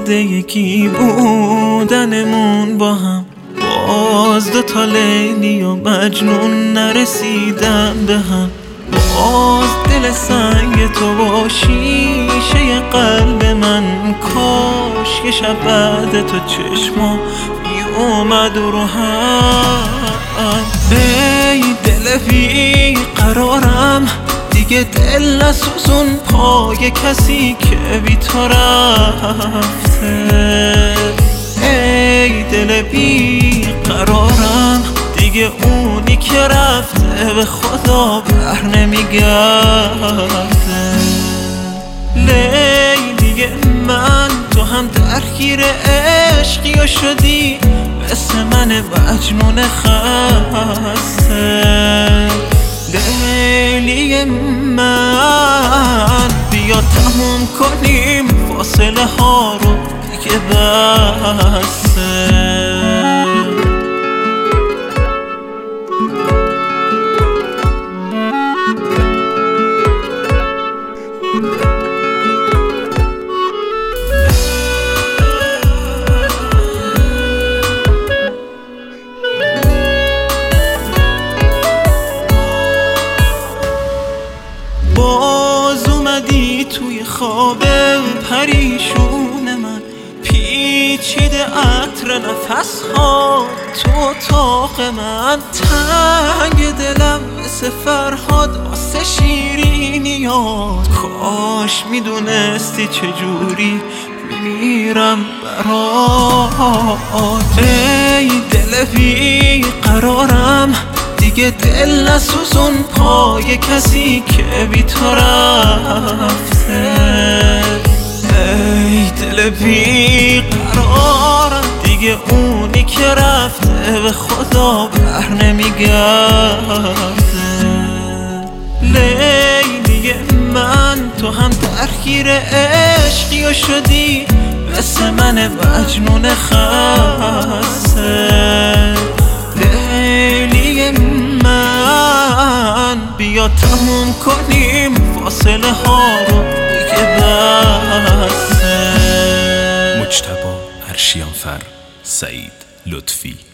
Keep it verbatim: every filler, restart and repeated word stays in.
ساده یکی بودنمون با هم، باز دوتا لیلی و مجنون نرسیدن به هم. باز دل سنگ تو با شیشه قلب من، کاش یه شب بعد تو چشما می اومد رو هم. ای دل بی قرارم، دیگه دل نسوزون پای کسی که بی تو رفته. ای دل بی قرارم، دیگه اونی که رفته به خدا بر نمیگرده. لیلی من تو هم درگیر عشقی و شدی مثل من مجنون خسته. لیلی من بیا تموم کنیم فاصله ها رو دیگه بسه. باز اومدی توی خواب پریشون من، پیچیده عطر نفس ها تو اتاق من. تنگ دلم مثل فرهاد واسه شیرینیات، کاش میدونستی چجوری میمیرم برات. ای دل بی قرارم، دیگه دل نسوزون پای کسی که بی تو رفته. ای دل بی قرارم، دیگه اونی که رفته به خدا بر نمیگرده. لیلی من تو هم درگیر عشقی و شدی مثل من مجنون خسته. لیلی من بیا تموم کنیم فاصله ها رو دیگه بسه. مجتبی ارشیانفر، سعید لطفی.